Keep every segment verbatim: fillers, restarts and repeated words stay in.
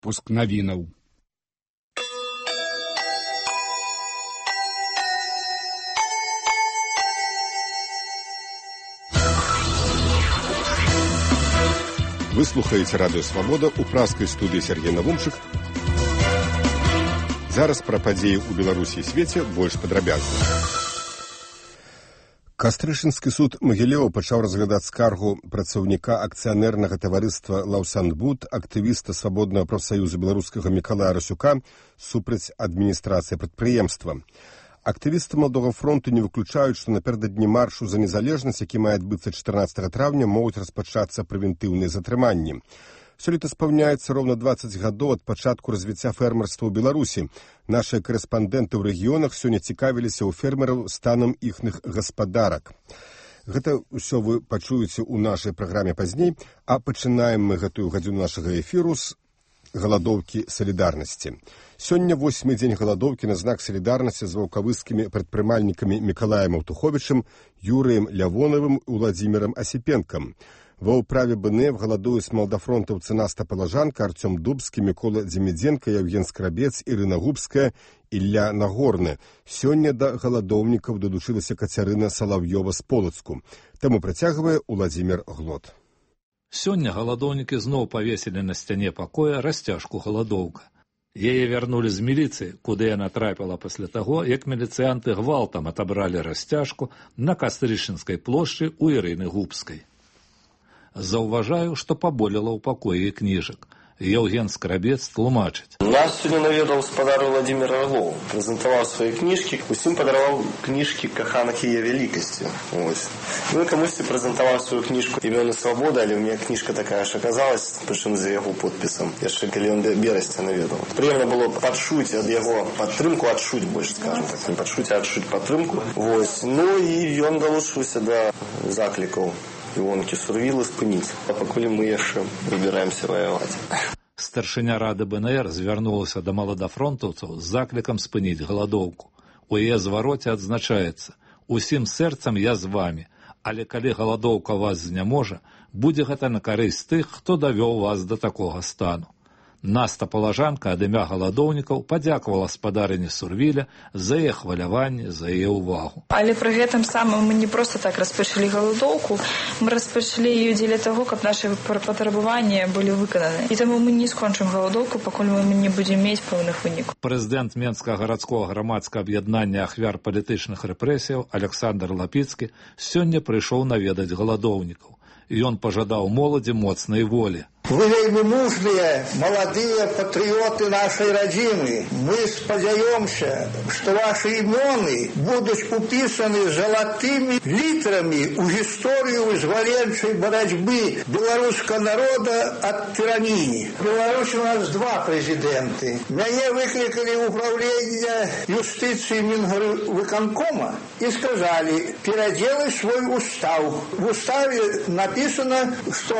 выпуск навінаў. Вы слухаеце радыё «Свабода», у пражскай студыі Сергей Навумчык. Зараз пра падзеі ў Беларусі і свеце больш падрабязна. Кастрышынскі суд Магілёва пачаў разглядаць скаргу працаўніка акцыянернага таварыства «Лаўсанбуд», актывіста свабоднага прафсаюза беларускага Мікалая Расюка супраць адміністрацыі прадпрыемства. Актывісты Маладога фронту не выключаюць, што напярэдадні маршу за незалежнасць, які мае адбыцца чатырнаццатага траўня, могуць распачацца прэвентыўныя затрыманні. Сёлета спаўняецца роўна дваццаць гадоў ад пачатку развіцця фермерства ў Беларусі. Нашыя карэспандэнты ў рэгіёнах сёння цікавіліся ў фермераў станам іхных гаспадарак. Гэта ўсё вы пачуеце ў нашай праграме пазней, а пачынаем мы гэтую гадзіну нашага эфіру з галадоўкі салідарнасці. Сёння восьмы дзень галадоўкі на знак салідарнасці з ваўкавыскімі прадпрымальнікамі Мікалаем Аўтуховічым, Юрыем Лявонавым і Уладзімірам Асіпенкам. Ва ўправе БНФ галадуюць малдафронтаўцы Наста Палажанка, Артём Дубскі, Мікола Дземідзенка, Яўген Скрабец, Ірына Губская, Ілля Нагорны. Сёння да галадоўнікаў дадучылася Кацярына Салаўёва з Полацку. Таму працягвае Уладзімір Глот. Сёння галадоўнікі зноў павесілі на сцяне пакоя расцяжку «Галадоўка». Яе вярнулі з міліцыі, куды яна трапіла пасля таго, як міліцыянты гвалтам атабралі расцяжку на Кастрышынскай плошчы ў Ірыны Губскай. Заўважаю, што паболела ў пакоі кніжак. Яўген Скрабец тлумачыць. Нас сёння наведаў спадар Уладзімір Орлоў, прэзентаваў свае кніжкі, усім падараваў кніжкі каханак яе вялікасці. Ось. Ну і камусьці прэзентаваў сваю кніжку «Імёны свабоды», але ў мяне кніжка такая ж аказалась, прычым за яго подпісам, яшчэ калі ён берасця наведаў. Прыемна было падчуць ад яго падтрымку, адчуць больш, скажем так, не падчуць, а адчуць падтрымку. Вось. Ну і ён далучыўся да заклікаў Івонкі Сурвілы спыніць, а пакуль мы яшчэ выбіраемся ваяваць. Старшыня рады БНР звярнулася да маладафронтаўцаў з заклікам спыніць галадоўку. У яе звароце адзначаецца: «Усім сэрцам я з вамі, але калі галадоўка вас зняможа, будзе гэта на карысць тых, хто давёў вас да такога стану». Наста Палажанка ад імя галадоўнікаў падзякавала спадарыні Сурвіля за яе хваляванне, за яе ўвагу. Але пры гэтым самым мы не проста так распачалі галадоўку, мы распачалі яе дзеля таго, каб нашы патрабаванні былі выкананы. І таму мы не скончым галадоўку, пакуль мы не будзем мець пэўных вынікаў. Прэзідэнт Менскага гарадскога грамадскага аб'яднання ахвяр палітычных рэпрэсіяў Александр Лапіцкі сёння прыйшоў наведаць галадоўнікаў. Ён пажадаў моладзі моцнай волі. Вы вельмі мужныя, маладыя патрыёты нашай радзімы. Мы спадзяёмся, што вашы імёны будуць упісаны залатымі літрамі ў гісторыю вызваленчай барацьбы беларускага народа ад тыраніі. В Беларусі у нас два прэзідэнты. Мяне выклікалі ў ўправленне юстыцыі Мінвыканкома і сказалі: перадзелай свой устав. В уставе написано, што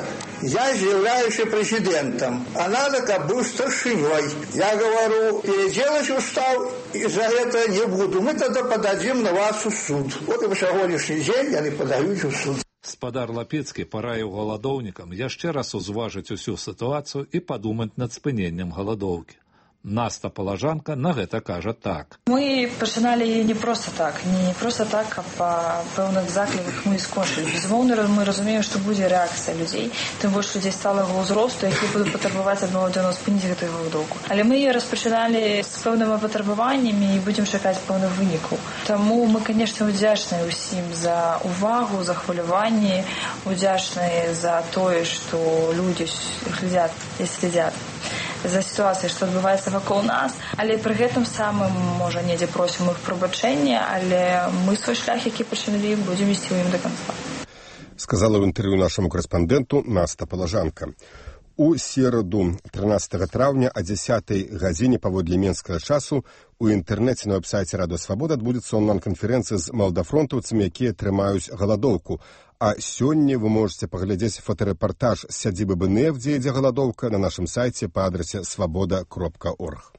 я являюсь президентом, а надо, как был старшиней. Я говорю, переделать устав, и за это не буду. Мы тогда подадим на вас в суд. Вот и по сегодняшний день они подают в суд. Спадар Лапіцкі параіў галадоўнікам яшчэ раз узважыць усю сітуацыю і падумаць над спыненнем галадоўкі. Наста Палажанка на гэта кажа так. Мы пачыналі не проста так, не проста так, а па пэўных закліках мы скончылі. Безумоўна, мы разумеем, што будзе рэакцыя людзей, тым больш людзей сталага ўзросту, які будуць патрабаваць ад маладзёнаў спыніць гэтую галадоўку. Але мы яе распачыналі з пэўнымі патрабаваннямі і будзем чакаць пэўных вынікаў. Таму мы, канешне, удзячныя ўсім за увагу, за хваляванне, удзячныя за тое, што людзі глядзяць і следзяць за сітуацыяй, што адбываецца вакол нас, але пры гэтым самым, можа, недзе просім іх прабачэння, але мы свой шлях, які пачыналі, будзем ісці ў ім да канца. Сказала ў інтэрв'ю нашаму корэспандэнту Наста Палажанка. У сераду трынаццатага траўня о дзесятай гадзіне паводле менскага часу у інтэрнэце на вэб-сайце Радыё Свабода адбудзецца онлайн-канферэнцыя з малдафронтаўцамі, якія трымаюць галадоўку. А сёння вы можете паглядзець фотарэпартаж з сядзібы БНФ, дзе ідзе галадоўка, на нашым сайце па адрасе свабода кропка орг.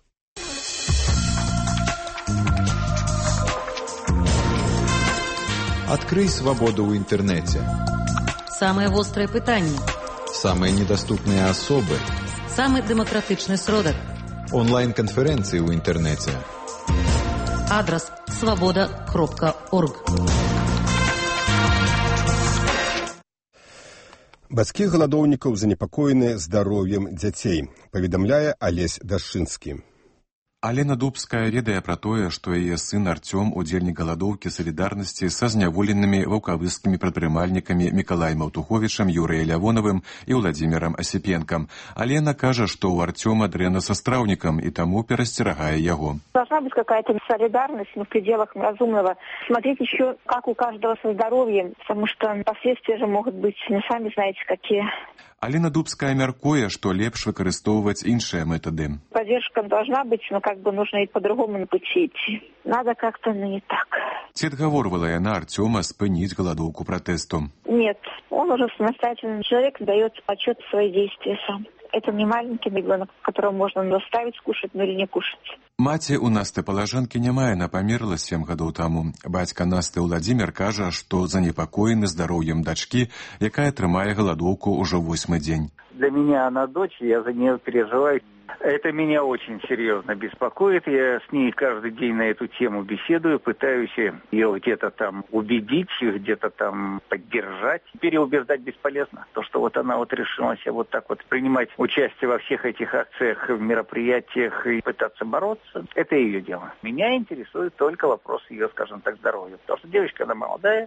Открый свободу в интернете. Самые острые пытания. Самые недоступные особы. Самый демократичный сродак. Онлайн-конференции в интернете. Адрес свобода кропка орг. Бацькі галадоўнікаў занепакоеныя здароўем дзяцей, паведамляе Алесь Дашчынскі. Алена Дубская ведае пра тое, што яе сын Артём удзельнік галадоўкі салідарнасці са зняволенымі ваўкавыскімі прадпрымальнікамі Мікалаем Аўтуховічам, Юрыем Лявоновым і Владзімірам Асіпенкам. Алена кажа, што ў Артёма дрэнна са страўнікам і таму перасцерагае яго. Должна быть какая-то солидарность, но в пределах разумного. Смотреть еще, как у каждого со здоровьем, потому что последствия же могут быть, ну, сами знаете, какие. Алена Дубская мяркуе, што лепш выкарыстоўваць іншыя метады. Поддержка должна быть, но как бы нужно и по-другому на пути идти. Надо как-то, но не так. Ці адгаворвала яна Артёма спыніць галадоўку пратэсту? Нет, он уже самостоятельный человек, дает отчет в свои действия сам. Это не маленький ребенок, которого можно заставить скушать, но или не кушать. Маці у Насты Палажанкі няма, яна памерла сем гадоў таму. Бацька Насты Владзімір кажа, што занепакоены здароўем дачкі, якая трымае галадоўку ўжо восьмы дзень. Для меня она дочь, я за нее переживаю. Это меня очень серьезно беспокоит. Я с ней каждый день на эту тему беседую, пытаюсь ее где-то там убедить, где-то там поддержать. Переубеждать бесполезно. То, что вот она вот решилась вот так вот принимать участие во всех этих акциях, мероприятиях и пытаться бороться, это ее дело. Меня интересует только вопрос ее, скажем так, здоровья. Потому что девочка, она молодая,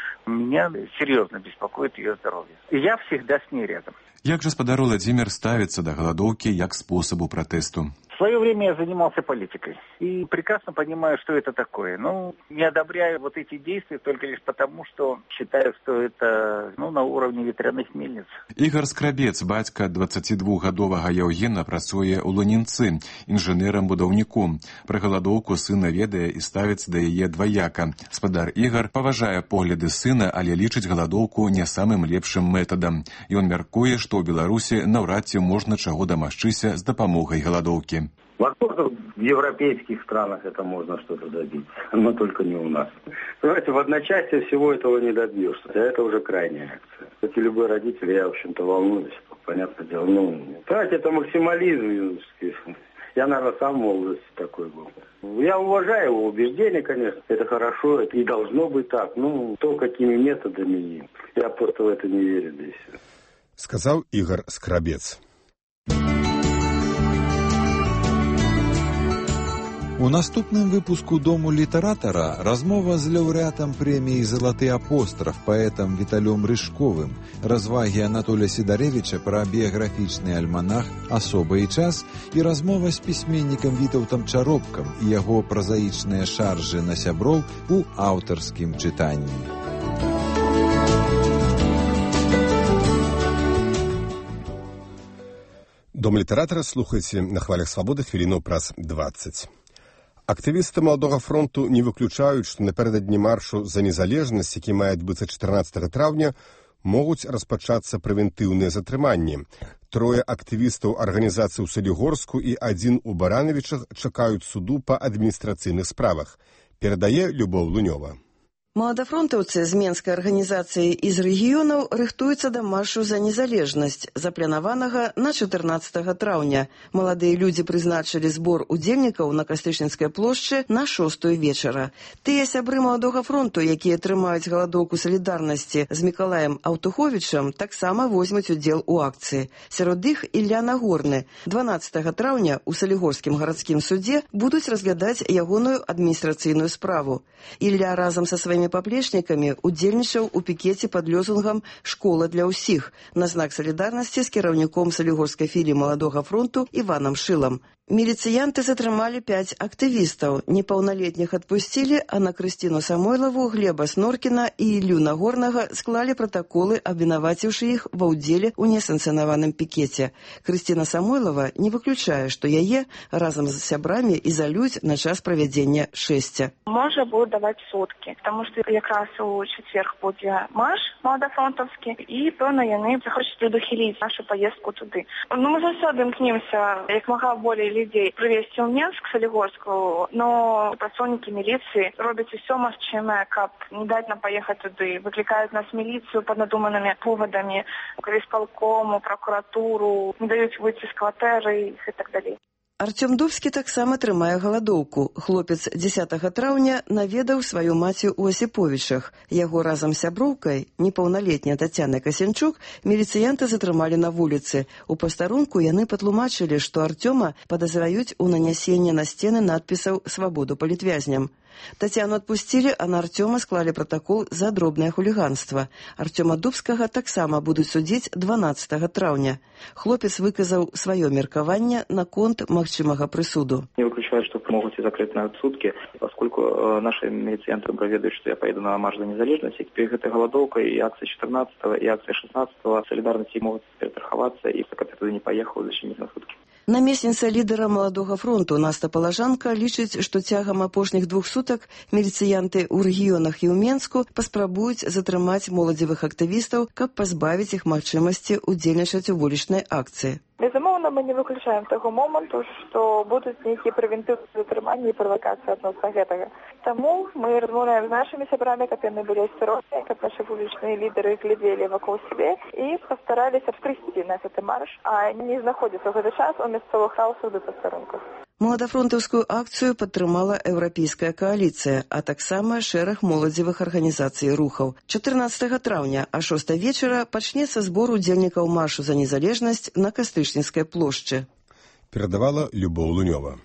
меня серьезно беспокоит ее здоровье. И я всегда с ней рядом. Як жа спадар Владзімір ставіцца да галадоўкі як спосабу пратэсту? В свое время я занимался политикой и прекрасно понимаю, что это такое. Ну, не одобряю вот эти действия только лишь потому, что считаю, что это, ну, на уровне ветряных мельниц. Ігар Скрабец, бацька дваццацідвухгадовага Яўгена, працуе ў Лунінцы, інжынерам-будаўніку. Пра галадоўку сына ведае і ставіцца да яе дваяка. Спадар Ігар паважае погляды сына, але лічыць галадоўку не самым лепшым метадам. Ён мяркуе, што ў Беларусі наўрад ці можна чаго дамагчыся з дапамогай галадоўкі. Возможно, в европейских странах это можно что-то добиться, но только не у нас. Понимаете, в одночасье всего этого не добьешься, а это уже крайняя акция. Кстати, любой родитель, я, в общем-то, волнуюсь, понятное дело. Ну, понимаете, это максимализм. Я, наверное, сам в молодости такой был. Я уважаю его убеждения, конечно, это хорошо, это и должно быть так. Ну, то, какими методами, я просто в это не верю, да и все. Сказал Игорь Скрабец. У наступным выпуску «Дому літаратара» размова з лаўрэатам прэміі «Залаты апостраф» паэтам Віталём Рыжковым, развагі Анатолія Сідарэвіча пра біяграфічны альманах «Асоба і час» і размова з пісьменнікам Вітаўтам Чаропкам і яго празаічныя шаржы на сяброў у аўтарскім чытанні. Дом літаратара слухайце на хвалях свабоды хвіліну праз дваццаць. Актывісты Маладога фронту не выключаюць, што напярэдадні маршу за незалежнасць, які мае адбыцца чатырнаццатага траўня, могуць распачацца прэвентыўныя затрыманні. Трое актывістаў арганізацыі ў Салігорску і адзін у Баранавічах чакаюць суду па адміністрацыйных справах. Перадае Любоў Лунёва. Маладафронтаўцы з менскай арганізацыі і з рэгіёнаў рыхтуюцца да маршу за незалежнасць, запланаванага на чатырнаццатага траўня. Маладыя людзі прызначылі збор удзельнікаў на Кастрычніцкай плошчы на шостую вечара. Тыя сябры Маладога фронту, якія трымаюць галадоўку салідарнасці з Мікалаем Аўтуховічам, таксама возьмуць удзел у акцыі. Сярод іх Ілля Нагорны. дванаццатага траўня ў Салігорскім гарадскім судзе будуць разглядаць ягоную адміністрацыйную справу. Ілля разам са сваімі паплечнікамі удзельнічаў у пікеце пад лёзунгам «Школа для ўсіх» на знак салідарнасці з кіраўніком Салігорскай філіі Маладога фронту Іванам Шылам. Міліцыянты затрымалі пяць актывістаў. Непаўналетніх адпусцілі, а на Крысціну Самойлаву, Глеба Сноркіна і Іллю Нагорнага склалі пратаколы, абвінаваціўшы іх ва ўдзеле ў несанкцыянаваным пікеце. Крысціна Самойлава не выключае, што яе разам з сябрамі ізалююць на час правядзення шэсця. Можа будуць даваць суткі, таму што якраз у чацверг будзе марш маладафронтаўскі, і, пэўна, яны захочуць прадухіліць нашу паездку туды. Ну, мы заўсёды імкнемся як мага болей людзей прывезці ў Менск, Салігорску, но працоўнікі міліцыі робяць усё магчымае, каб не даць нам паехаць туды. Выклікаюць нас міліцыю пад надуманымі повадамі, калісполкому, прокуратуру, не даюць выйти з кватэры і так далей. Артём Дубскі таксама трымае галадоўку. Хлопец дзесятага траўня наведаў сваю маці ў Асіповічах. Яго разам з сяброўкай, непаўналетняй Тацянай Касянчук, міліцыянты затрымалі на вуліцы. У пастарунку яны патлумачылі, што Артёма падазраюць у нанясенні на сцены надпісаў «Свабоду палітвязням». Тацяну адпусцілі, а на Артёма склалі пратакол за дробнае хуліганства. Артёма Дубскага таксама будуць судзіць дванаццатага траўня. Хлопец выказаў сваё меркаванне наконт магчымага прысуду. Не выключаю, что могут и закрыть на сутки, поскольку э, наши милицианты проведают, что я поеду на марш за незалежность, и теперь этой голодовкой и акция четырнадцатого, и акция шестнадцатого солидарности могут перестраховаться, и пока ты туда не поехал, защемить на сутки. Намесніца лідара Маладога фронту Наста Палажанка лічыць, што цягам апошніх двух сутак міліцыянты ў рэгіёнах і ў Менску паспрабуюць затрымаць моладзевых актывістаў, каб пазбавіць іх магчымасці ўдзельнічаць у вулічнай акцыі. Безумоўна, мы не выключаем таго моманту, што будуць нейкія прэвентыўныя затрыманні і правакацыі адносна гэтага. Таму мы размаўляем з нашымі сябрамі, каб яны былі асцярожныя, каб нашы вулічныя лідары глядзелі вакол сябе і пастараліся прыйсці на гэты марш, а не знаходзіцца ў гэты час у мясцовых хаусах ды пастарунках. Маладафронтаўскую акцыю падтрымала еўрапейская кааліцыя, а таксама шэраг моладзевых арганізацый і рухаў. чатырнаццатага траўня а шостай вечара пачнецца збор удзельнікаў маршу за незалежнасць на Кастрычніцкай плошчы. Перадавала Любоў Лунёва.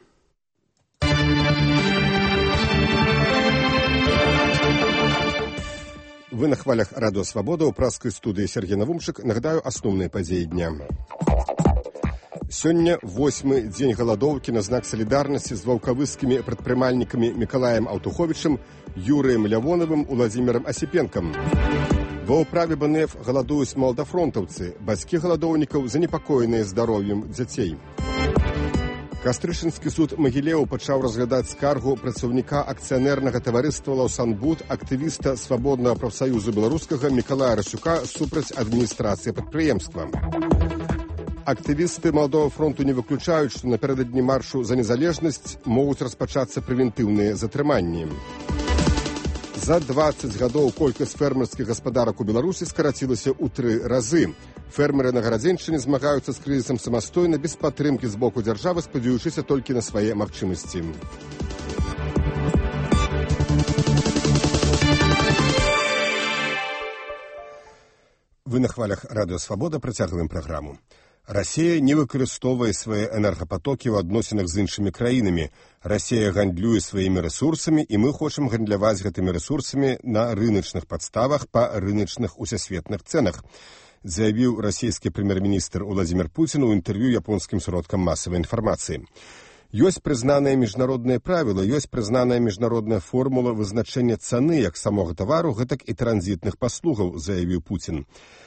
Вы на хвалях Радио Свобода, у праскай студыі Сергей Навумчык. Нагадаю асноўныя падзеі дня. Сёння восьмы дзень галадоўкі на знак салідарнасці з ваўкавыскімі прадпрымальнікамі Мікалаем Аўтуховічым, Юрыем Лявонавым, Уладзімірам Асіпенкам. Ва ўправе бэ эн эф галадуюць маладафронтаўцы, бацькі галадоўнікаў занепакоеныя здароўем дзяцей. Кастрычынскі суд Магілеў пачаў разглядаць скаргу працаўніка акцыянернага таварыства «Лаўсанбуд», актывіста Свабоднага прафсаюзу беларускага Мікалая Расюка супраць адміністрацыі прадпрыемства. Актывісты Маладога фронту не выключаюць, што напярэдадні маршу за незалежнасць могуць распачацца прэвентыўныя затрыманні. За дваццаць гадоў колькасць фермерскіх гаспадарак у Беларусі скарацілася ў тры разы. Фермеры на Гарадзеншчыне змагаюцца з крызісам самастойна, без падтрымкі з боку дзяржавы, спадзяючыся толькі на свае магчымасці. Вы на хвалях Радио Свобода, працягваем праграму. Расія не выкарыстоўвае свае энергапатокі ў адносінах з іншымі краінамі. Расія гандлюе сваімі рэсурсамі, і мы хочам гандляваць гэтымі рэсурсамі на рыначных падставах па рыначных усесветных цэнах, заявіў расійскі прэм'ер-міністр Уладзімір Пуцін у інтэрв'ю японскім сродкам масавай інфармацыі. Ёсць прызнаныя міжнародныя правілы, ёсць прызнаная міжнародная формула вызначэння цаны як самога тавару, гэтак і транзітных паслугаў, заявіў Пуцін.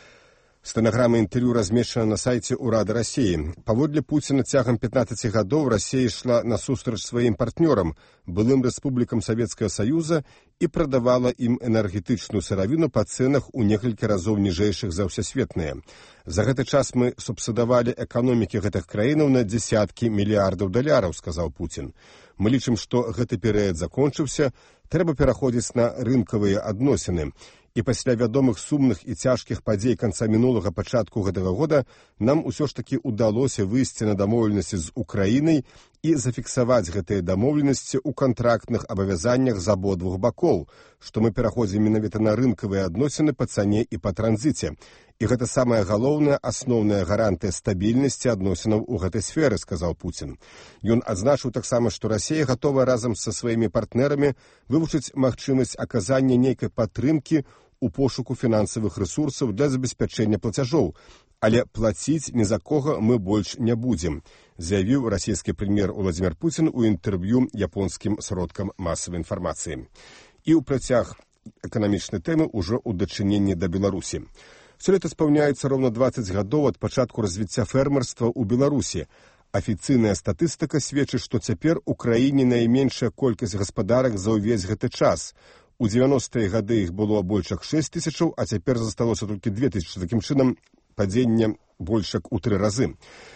Стэнаграма інтэрв'ю размешчана на сайце ўрада Расіі. Паводле Пуціна цягам пятнаццаці гадоў Расія ішла насустрач сваім партнёрам, былым рэспублікам Савецкага Саюза, і прадавала ім энергетычную сыравіну па цэнах у некалькі разоў ніжэйшых за ўсесветныя. За гэты час мы субсідавалі эканомікі гэтых краінаў на дзесяткі мільярдаў даляраў, сказаў Пуцін. Мы лічым, што гэты перыяд закончыўся, трэба пераходзіць на рынкавыя адносіны. І пасля вядомых сумных і цяжкіх падзей канца мінулага пачатку гэтага года нам усё ж такі ўдалося выйсці на дамоўленасці з Украінай і зафіксаваць гэтыя дамоўленасці ў кантрактных абавязаннях з абодвух бакоў, што мы пераходзім менавіта на рынкавыя адносіны па цане і па транзіце. І гэта самая галоўная, асноўная гарантыя стабільнасці адносінаў у гэтай сферы, сказаў Пуцін. Ён адзначыў таксама, што Расія гатова разам са сваімі партнерамі вывучыць магчымасць аказання нейкай падтрымкі у пошуку фінансавых рэсурсаў для забеспячэння плацяжоў, але плаціць ні за кога мы больш не будзем, заявіў расійскі прэм'ер Уладзімір Пуцін у інтэрв'ю японскім сродкам масавай інфармацыі. І ў працяг эканамічнай тэмы ўжо ў дачыненні да Беларусі. Сёлета спаўняецца роўна дваццаць гадоў ад пачатку развіцця фермерства ў Беларусі. Афіцыйная статыстыка сведчыць, што цяпер у краіне найменшая колькасць гаспадарак за ўвесь гэты час. У дзевяностыя гады іх было больш як шэсць тысячаў, а цяпер засталося толькі две тысячы. Такім чынам, падзенне больш як у тры разы.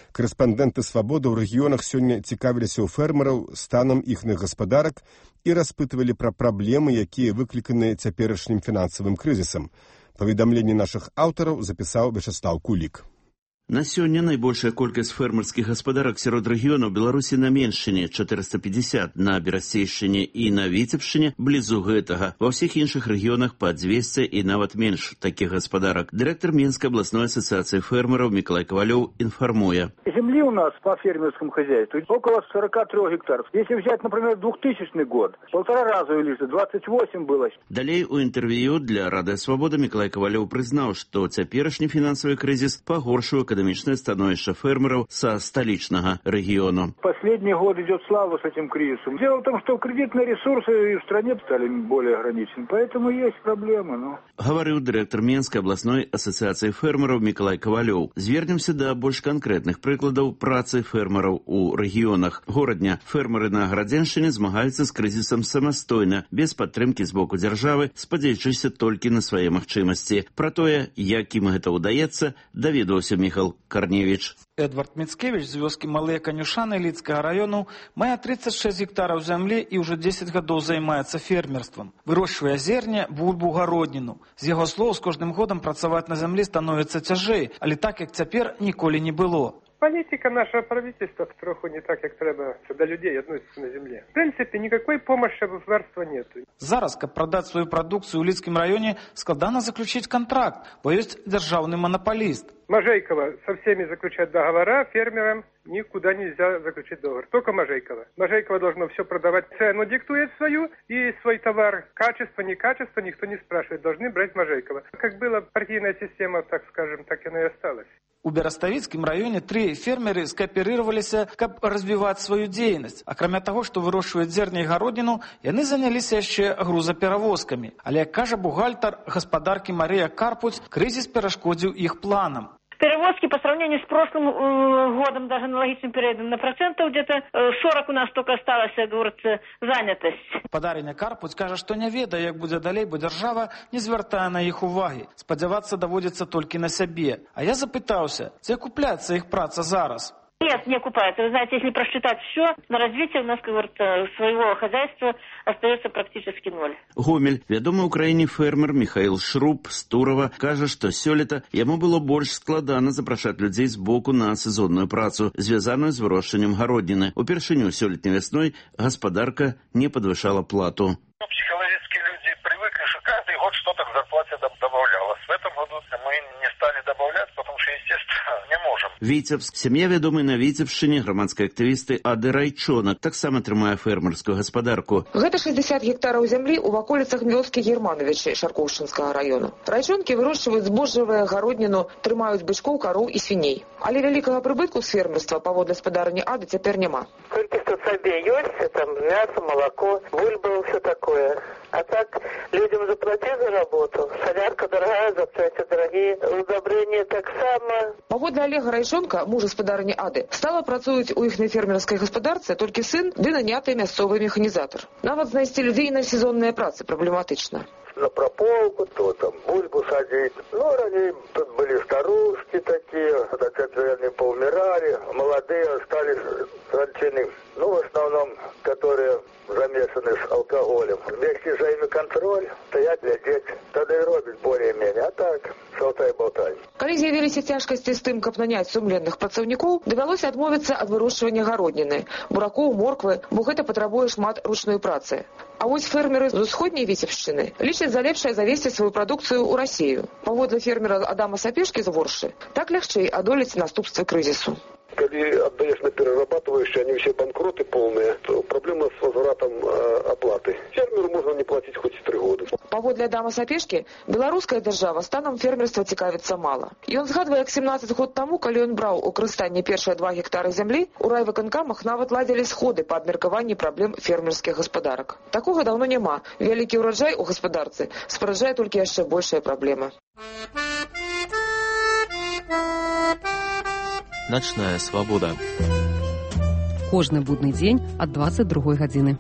Корэспандэнты «Свабоды» ў рэгіёнах сёння цікавіліся ў фермераў станам іхных гаспадарак і распытвалі пра праблемы, якія выкліканы цяперашнім фінансавым крызісам. Паведамленне нашых аўтараў запісаў Вячеслав Кулік. На сёння найбольшая колькасць фермерскіх гаспадарак сярод рэгіёнаў Беларусі на Меншчыне чатырыста пятьдесят, на Берасцейшчыне і на Віцебшчыне блізу гэтага. Ва ўсіх іншых рэгіёнах па дзвесце і нават менш такіх гаспадарак. Дырэктар Менскай абласной асацыяцыі фермераў Миколай Ковалёв информуя. Земли у нас по фермерскому хозяйству около сорок три гектаров. Если взять, например, двухтысячный год, полтора раза увеличили, двадцать восемь было. Далей у интервью для Радио Свобода Миколай Ковалёв признал, что цяперашні фінансавы крызіс пагоршыў эканамічнае становішча фермеров со столичного региона. Последний год идет слава с этим кризисом. Дело в том, что кредитные ресурсы в стране стали более ограничены, поэтому есть проблемы. Ну. Говорил директор Менской областной ассоциации фермеров Миколай Ковалёв. Звернемся до больш конкретных прыкладаў працы фермеров у регионах. Горадня фермеры на Градзеншчыне змагаюцца з крызісам самастойна, без падтрымкі з боку дзяржавы, спадзеючыся толькі на свае магчымасці. Пра тое, як ім гэта ўдаецца, даведаўся Міхал Карневич. Эдвард Мицкевич з вёскі Малыя Канюшаны Лідскага району мае тридцать шесть гектараў зямлі і ўжо десять гадоў займаецца фермерствам. Вырошчвае зерне, бульбу, гародніну. З яго слоў, з кожным годам працаваць на зямлі становіцца цяжэй, але так, як цяпер, ніколі не было. Политика нашего правительства троху не так, как треба, до людей относится на земле. В принципе, никакой помощи государства нет. Зараз, каб продать свою продукцию в Лидском районе, складано заключить контракт, бо есть державный монополист. Можейкова со всеми заключать договора, фермерам никуда нельзя заключить договор. Только Можейкова. Можейкова должно все продавать. Цену диктует свою и свой товар. Качество, не качество, никто не спрашивает. Должны брать Можейкова. Как была партийная система, так скажем, так и она и осталась. У Бераставіцкім раёне тры фермеры скааперироваліся, каб развіваць сваю дзейнасць. Акрамя таго, што вырошчваюць зерне і гародніну, яны заняліся яшчэ грузаперавозкамі. Але, як кажа бухгалтар гаспадаркі Марыя Карпуць, крызіс перашкодзіў іх планам. Перевозки по сравнению с прошлым э, годом, даже аналогичным периодом, на процентов где-то э, сорок у нас только осталось, говорится, занятость. Падарыня Карпуць кажа, што не ведае, як будзе далей, бо дзяржава не звяртае на іх увагі. Спадзявацца даводзіцца толькі на сябе. А я запытаўся, ці акупляецца іх праца зараз? Нет, не окупается. Вы знаете, если просчитать все, на развитие у нас, как говорится, своего хозяйства остается практически ноль. Гомель, вядомы ў краіне фермер Михаил Шруб з Турова, кажа, што сёлета яму было больш складана запрашаць людзей з боку на сезонную працу, звязаную з вырошчваннем гародніны. Упершыню сёлетняй вясной гаспадарка не падвышала плату. Психологически люди привыкли, что каждый год что-то к зарплате добавлялось. В этом году мы не стали добавлять, потому что, естественно, не можем. Віцебск. Сям'я вядомай на Віцебшчыне грамадскай актывісты Ады Райчонак таксама трымае фермерскую гаспадарку. Гэта шестьдесят гектараў зямлі ў ваколіцах вёскі Германовичы Шаркоўшчынскага району. Райчонкі вырошчваюць збожжавую гародніну, трымаюць бычкоў, кароў і свіней. Але вялікага прыбытку з фермерства паводле гаспадарні Ады цяпер няма. Толькі што сабе ёсць, там мясо, молоко, бульба, все такое. А так людям заплати за работу. Солярка дорогая, запчасти дорогие, удобрения так само. Паводле Олега Райчонка, мужа гаспадарні Ады, стала працуюць у іхнай фермерскай гаспадарцы толькі сын ды наняты мясцовы механізатар. Нават знайсці людзей на сезонныя працы праблематычна. На прополку, то там бульбу садить. Ну, ранее тут были старушки такие, так это они поумирали, молодые остались ранчины. Ну, в основном, которые замешаны с алкоголем. Вместе же ими контроль, стоять, глядеть, тогда и робить более-менее. А так, шалтай-болтай. Калі з'явіліся цяжкасці з тым, каб наняць сумленных працаўнікоў, давялося адмовіцца ад вырошчвання гародніны, буракоў, морквы, бо гэта патрабуе шмат ручной працы. А вось фермеры з усходняй Віцебшчыны лічаць за лепшае завесці сваю прадукцыю ў Расію. Паводле фермера Адама Сапешкі з Воршы, так лягчэй адолець наступствы крызісу. Когда отдаешь на перерабатывающие, они все банкроты полные, то проблема с возвратом э, оплаты. Фермеру можно не платить хоть и три года. Паводле Адама Сапешкі, беларуская дзяржава станам фермерства цікавіцца мала. Ён згадвае, як семнадцаць год таму, калі ён браў у карыстанне першыя два гектары зямлі, у райвыканкамах нават ладзілі сходы па абмеркаванні праблем фермерскіх гаспадарак. Такога даўно няма. Вялікі ўраджай у гаспадарцы спараджае толькі яшчэ большая праблема. Начная свабода. Кожны будны дзень ад дваццаць другой гадзіны.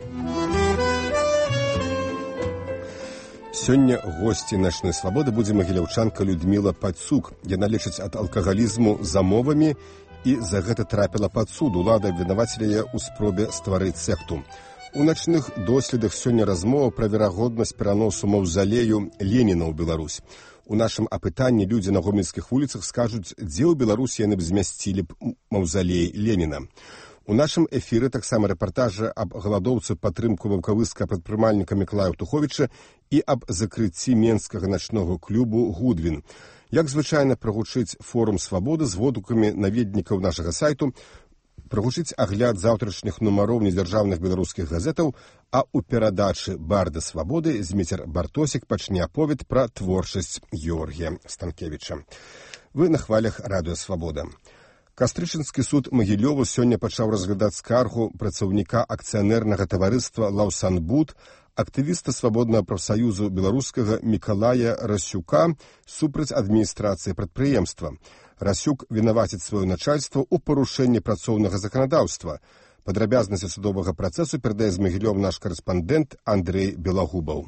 Сёння госці начной свабоды будзе магіляўчанка Людміла Пацук. Яна лечыць ад алкагалізму замовамі і за гэта трапіла пад суд. Улада абвінавацілі яе ў спробе стварыць секту. У начных доследах сёння размова пра верагоднасць пераносу маўзалею Леніна ў Беларусь. У нашым апытанні людзі на гомельскіх вуліцах скажуць, дзе ў Беларусі яны б змясцілі б маўзалей Леніна. У нашым эфіры таксама рэпартажы аб галадоўцы падтрымку ваўкавыскага прадпрымальніка Мікалая Аўтуховіча і аб закрыцці менскага начнога клубу «Гудвін». Як звычайна прагучыць форум свабоды з водгукамі наведнікаў нашага сайту, прагучыць агляд заўтрашніх нумароў недзяржаўных беларускіх газетаў, а ў перадачы «Барды свабоды» Зміцер Бартосік пачне аповед пра творчасць Георгія Станкевіча. Вы на хвалях радыё «Свабода». Кастрычынскі суд Магілёву сёння пачаў разглядаць скаргу працаўніка акцыянернага таварыства «Лаўсанбуд», актывіста свабоднага прафсаюзу беларускага Мікалая Расюка супраць адміністрацыі прадпрыемства. Расюк вінаваціць сваё начальства ў парушэнні працоўнага заканадаўства. Падрабязнасці судовага працэсу перадае з Магілёва наш карэспандэнт Андрэй Белагубаў.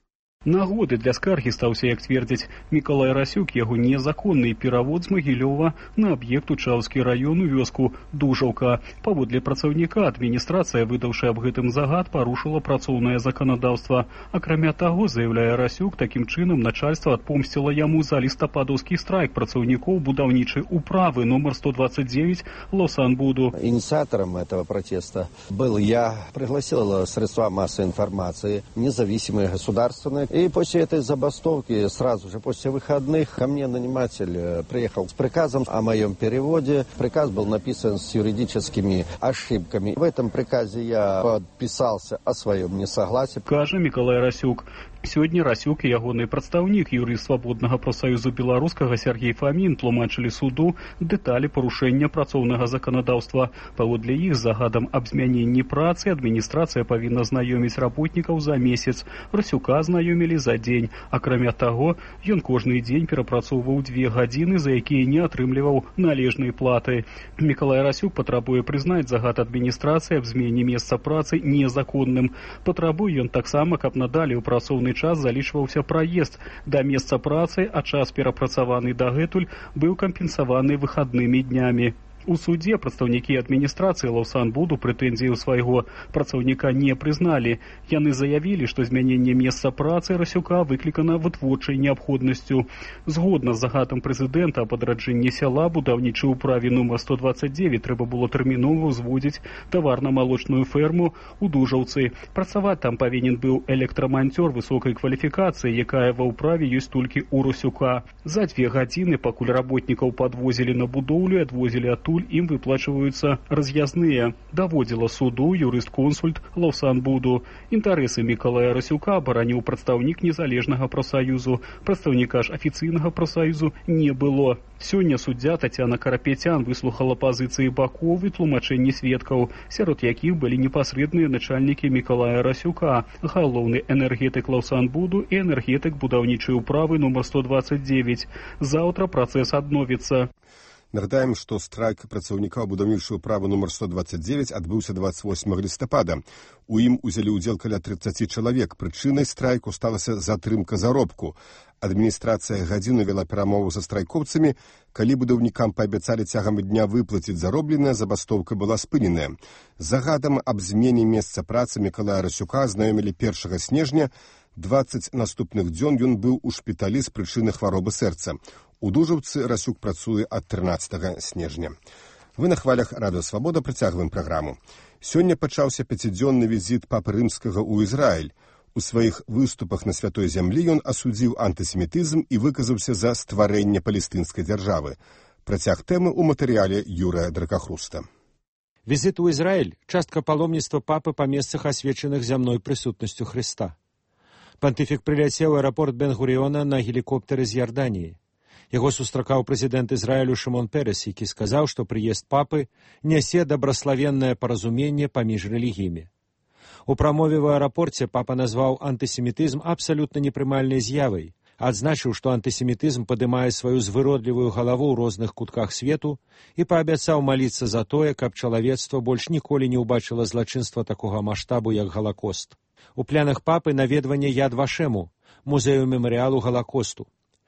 Нагодай для скаргі стаўся, як цвердзяць Мікалай Расюк, яго незаконны перавод з Магілёва на аб'ект Учаўскі раён у вёску Дужаўка. Паводле працаўніка, адміністрацыя, выдаўшы аб гэтым загад, парушыла працоўнае заканадаўства. Акрамя таго, заяўляе Расюк, такім чынам начальства адпомсціла яму за лістападаўскі страйк працаўнікоў будаўнічай управы номер сто двадцать девять Лаўсанбуду. Инициатором этого протеста был я. Пригласил средства массовой информации, независимые, государственные. И после этой забастовки, сразу же после выходных, ко мне наниматель приехал с приказом о моем переводе. Приказ был написан с юридическими ошибками. В этом приказе я подписался о своем несогласии. Каже Мікалай Расюк. Сёння Расюк і ягоны прадстаўнік, юрыст свабоднага прафсаюзу беларускага Сергей Фамін тлумачылі суду дэталі парушэння працоўнага заканадаўства. Паводле іх з загадам аб змяненні працы адміністрацыя павінна знаёміць работнікаў за месяц. Расюка знаёмілі за дзень. Акрамя таго, ён кожны дзень перапрацоўваў дзве гадзіны, за якія не атрымліваў належнай платы. Мікалай Расюк патрабуе прызнаць загад адміністрацыі аб змене месца працы незаконным. Патрабуе ён таксама, каб надалей у працоўны час залічваўся праезд да месца працы, а час перапрацаваны дагэтуль быў кампенсаваны выхаднымі днямі. У судзе прадстаўнікі адміністрацыі Лаўсанбуду прэтэнзію свайго працаўніка не прызналі. Яны заявілі, што змяненне месца працы Расюка выклікана вытворчай неабходнасцю. Згодна з загадам прэзідэнта аб адраджэнні сяла будаўнічай управе номер сто двадцать девять трэба было тэрмінова ўзводзіць таварна-малочную ферму ў Дужаўцы. Працаваць там павінен быў электраманцёр высокай кваліфікацыі, якая ва ўправе ёсць толькі ў Расюка. За дзве гадзіны, пакуль работнікаў падвозілі на будоўлю і адвозілі адтуль, ім выплачваюцца раз'язныя. Даводзіла суду юрыст-консульт Лаўсанбуду. Інтарэсы Мікалая Расюка абараніў прадстаўнік незалежнага прафсаюзу. Прадстаўніка ж афіцыйнага прафсаюзу не было. Сёння суддзя Тацяна Карапецян выслухала пазіцыі бакоў і тлумачэнні сведкаў, сярод якіх былі непасрэдныя начальнікі Мікалая Расюка, галоўны энергетык Лаўсанбуду і энергетык будаўнічай управы номер сто двадцать девять. Заўтра працэс адновіцца. Нагадаем, што страйк працаўніка будаўнічай управы номер сто двадцать девять адбыўся двадцать восьмага лістапада. У ім узялі ўдзел каля тридцать чалавек. Прычынай страйку сталася затрымка заробку. Адміністрацыя гадзіну вела перамову са страйкоўцамі. Калі будаўнікам паабяцалі цягам дня выплаціць заробленае, забастоўка была спыненая. Загадам аб змене месца працы Мікалая Расюка знаёмілі першага снежня. двадцать наступных дзён ён быў у шпіталі з прычыны хваробы сэрца. У Дужаўцы Расюк працуе ад трынаццатага снежня. Вы на хвалях радыё «Свабода» працягваем праграму. Сёння пачаўся пяцідзённы візіт папы рымскага ў Ізраіль. У сваіх выступах на святой зямлі ён асудзіў антысемітызм і выказаўся за стварэнне палестынскай дзяржавы. Працяг тэмы ў матэрыяле Юрыя Дракахруста. Візіт у Ізраіль – частка паломніцтва папы па месцах, асвечаных зямной прысутнасцю Хрыста. Пантыфік прыляцеў у аэрапорт Бен-Гуріёна на гелікоптары з Ярданіі. Яго сустракаў прэзідэнт Ізраілю Шымон Перес, які сказаў, што прыезд папы нясе дабраславеннае паразуменне паміж рэлігіямі. У прамове ў аэрапорце папа назваў антысемітызм абсалютна непрымальнай з'явай, адзначыў, што антысемітызм падымае сваю звыродлівую галаву ў розных кутках свету і паабяцаў маліцца за тое, каб чалавецтва больш ніколі не ўбачыла злачынства такога маштабу, як Галакост. У планах папы наведванне Яд Вашему, музею мемарыялу Галакосту.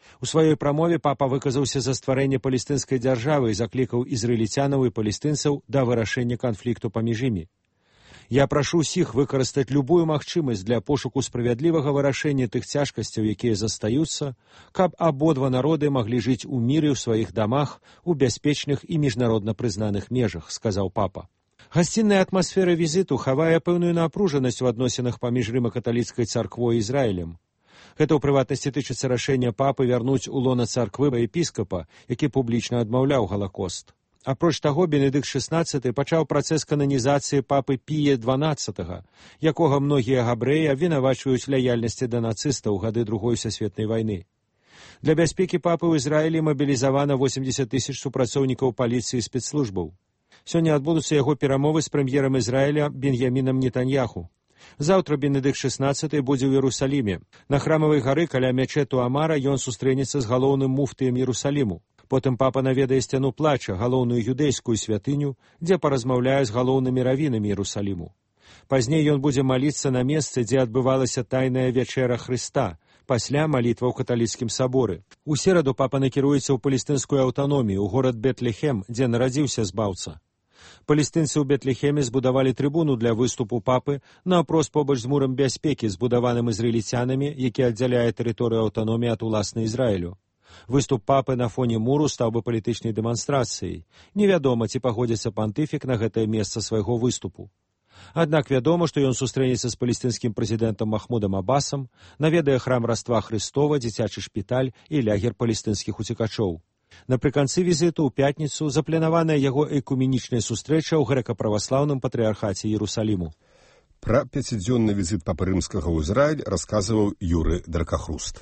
У сваёй прамове папа выказаўся за стварэнне палестынскай дзяржавы і заклікаў ізраільцянаў і палестынцаў да вырашэння канфлікту паміж імі. Я прашу ўсіх выкарыстаць любую магчымасць для пошуку справядлівага вырашэння тых цяжкасцяў, якія застаюцца, каб абодва народы маглі жыць у міры ў сваіх дамах у бяспечных і міжнародна прызнаных межах, сказаў папа. Гасцінная атмасфера візіту хавае пэўную напружанасць у адносінах паміж рыма-каталіцкай царквой і Ізраілем. Гэта ў прыватнасці тычыцца рашэння папы вярнуць у лона царквы епіскапа, які публічна адмаўляў Галакост. Апроч таго, Бенедыкт шэснаццаты пачаў працэс кананізацыі папы Пія дванаццатага, якога многія габрэі абвінавачваюць лаяльнасці да нацыстаў у гады Другой сусветнай вайны. Для бяспекі папы ў Ізраілі мабілізавана восемьдесят тысяч супрацоўнікаў паліцыі і спецслужбаў. Сёння адбудуцца яго перамовы з прэм'ерам Ізраіля Беньямінам Нетаньяху. Заўтра Бенедыкт шэснаццаты будзе ў Іерусаліме. На храмавай гары каля мячэту Амара ён сустрэнецца з галоўным муфтыем Іерусаліму. Потым папа наведае сцяну плача, галоўную юдэйскую святыню, дзе паразмаўляе з галоўнымі равінамі Іерусаліму. Пазней ён будзе маліцца на месцы, дзе адбывалася тайная вячэра Хрыста, пасля малітва ў каталіцкім саборы. У сераду папа накіруецца ў палестынскую аўтаномію, у горад Бетлехем, дзе нарадзіўся збаўца. Палестынцы ў Бетлехеме збудавалі трыбуну для выступу папы наўпрост побач з мурам бяспекі, збудаваным ізраільцянамі, які аддзяляе тэрыторыю аўтаноміі ад уласнай Ізраілю. Выступ папы на фоне муру стаў бы палітычнай дэманстрацыяй. Невядома, ці пагодзіцца пантыфік на гэтае месца свайго выступу. Аднак вядома, што ён сустрэнецца з палестынскім прэзідэнтам Махмудам Абасам, наведае храм Раства Хрыстова, дзіцячы шпіталь і лягер палестынскіх уцекачоў. Напрыканцы візіту ў пятніцу запланаваная яго экуменічная сустрэча ў грэка-праваслаўным патрыархаце Іерусаліму. Пра пяцідзённы візіт папы рымскага ў Ізраіль расказваў Юры Дракахруст.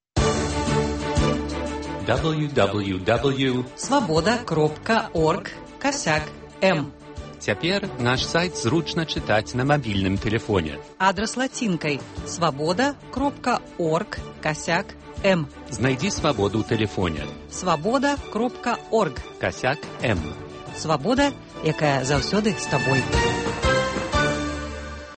дабл ю дабл ю дабл ю точка свабода кропка орг касяк эм. Цяпер наш сайт зручна чытаць на мабільным тэлефоне. Адрас лацінкай свабода кропка орг касяк эм. Знайдзі свабоду ў тэлефоне. свабода кропка орг касяк эм. Свабода, якая заўсёды з табой.